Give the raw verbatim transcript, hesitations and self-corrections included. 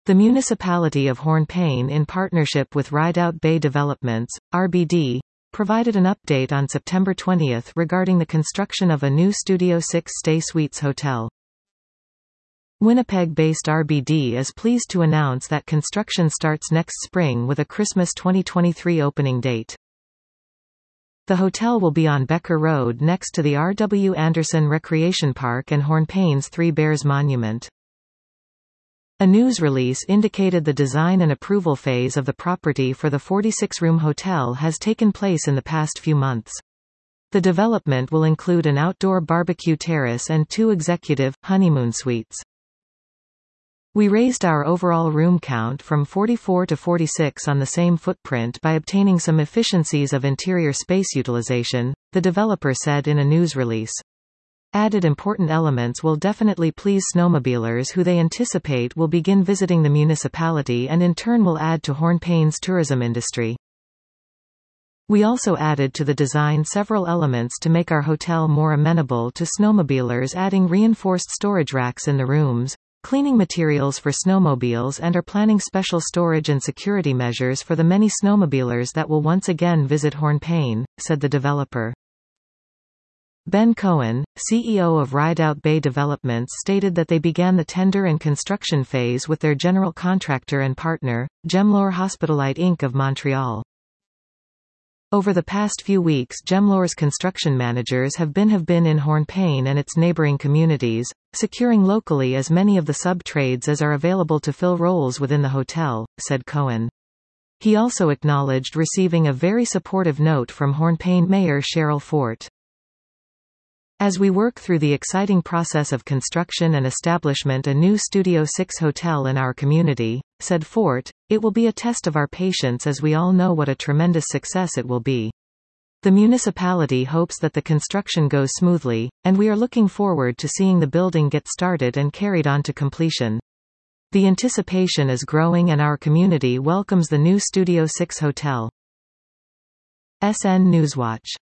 The municipality of Hornepayne, in partnership with Rideout Bay Developments, R B D, provided an update on September twentieth regarding the construction of a new Studio six Stay Suites hotel. Winnipeg-based R B D is pleased to announce that construction starts next spring with a Christmas twenty twenty-three opening date. The hotel will be on Becker Road next to the R W Anderson Recreation Park and Hornepayne's Three Bears Monument. A news release indicated the design and approval phase of the property for the forty-six room hotel has taken place in the past few months. The development will include an outdoor barbecue terrace and two executive, honeymoon suites. We raised our overall room count from forty-four to forty-six on the same footprint by obtaining some efficiencies of interior space utilization, the developer said in a news release. Added important elements will definitely please snowmobilers who they anticipate will begin visiting the municipality and in turn will add to Hornepayne's tourism industry. We also added to the design several elements to make our hotel more amenable to snowmobilers, adding reinforced storage racks in the rooms, cleaning materials for snowmobiles, and are planning special storage and security measures for the many snowmobilers that will once again visit Hornepayne, said the developer. Ben Cohen, C E O of Rideout Bay Developments, stated that they began the tender and construction phase with their general contractor and partner, Gemlore Hospitalite Incorporated of Montreal. Over the past few weeks, Gemlore's construction managers have been have been in Hornepayne and its neighboring communities, securing locally as many of the sub-trades as are available to fill roles within the hotel, said Cohen. He also acknowledged receiving a very supportive note from Hornepayne Mayor Cheryl Fort. As we work through the exciting process of construction and establishment a new Studio six hotel in our community, said Fort, it will be a test of our patience as we all know what a tremendous success it will be. The municipality hopes that the construction goes smoothly, and we are looking forward to seeing the building get started and carried on to completion. The anticipation is growing and our community welcomes the new Studio six hotel. S N Newswatch.